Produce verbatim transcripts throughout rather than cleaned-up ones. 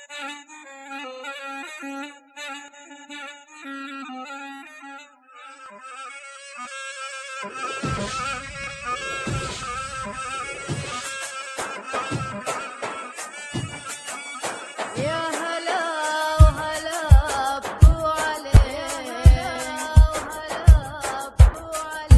يا هلا وهلا ابو علي، وهلا ابو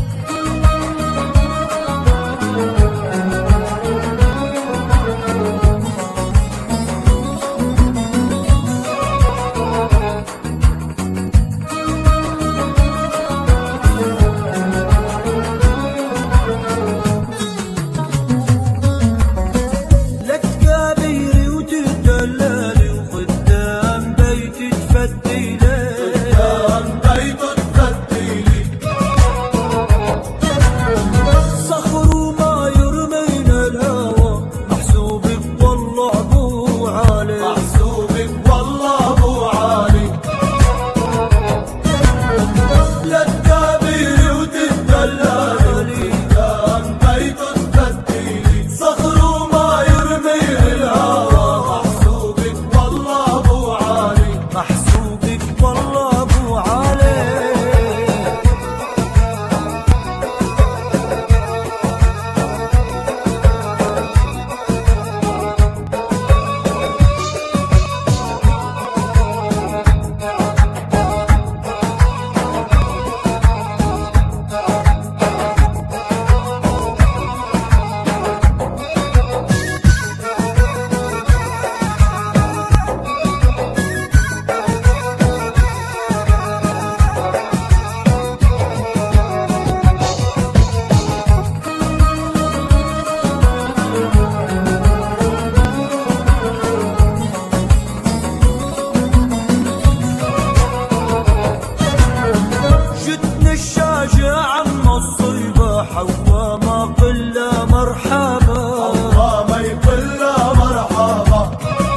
حوا ما قل مرحبا، حوا ما يقل مرحبا.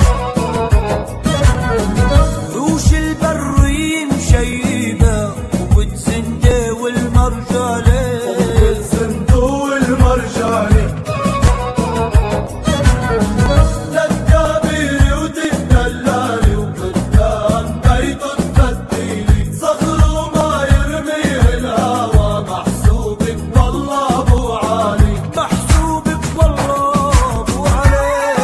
روش البري مشيبة وبتزندة والمرجالة، وبتزندة والمرجالة. للكابيري وتدلالي وقدام بيته تفتيلي، صخر وما يرميه الهوى، محسوبك والله ابو علي، محسوبك والله ابو علي.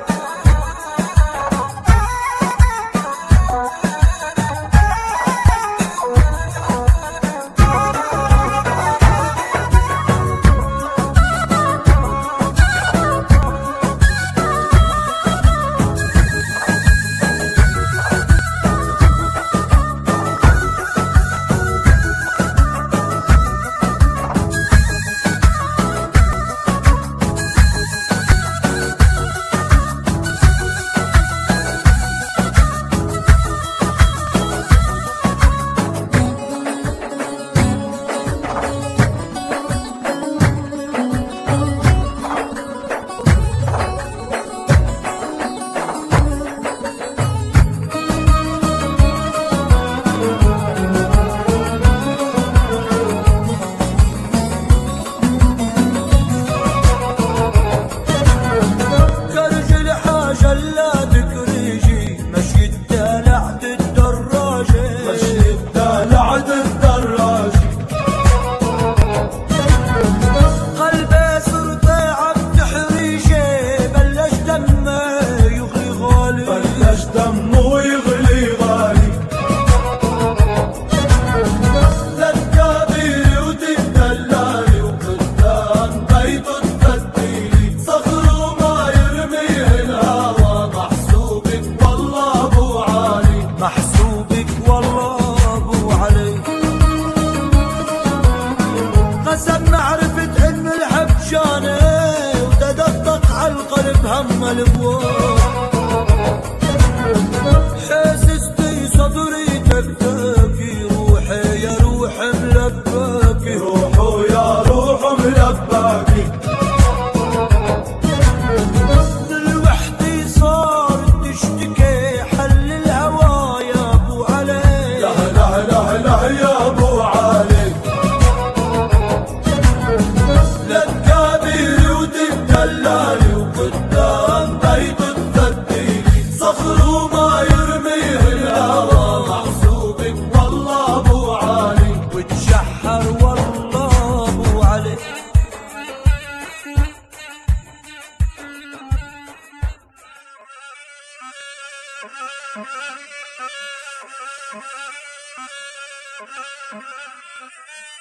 محسوبك والله ابو علي. قسم معرفة علم الحبشانة وتدقق على القلب هم البواب. البحر والله ابو علي. Thank you.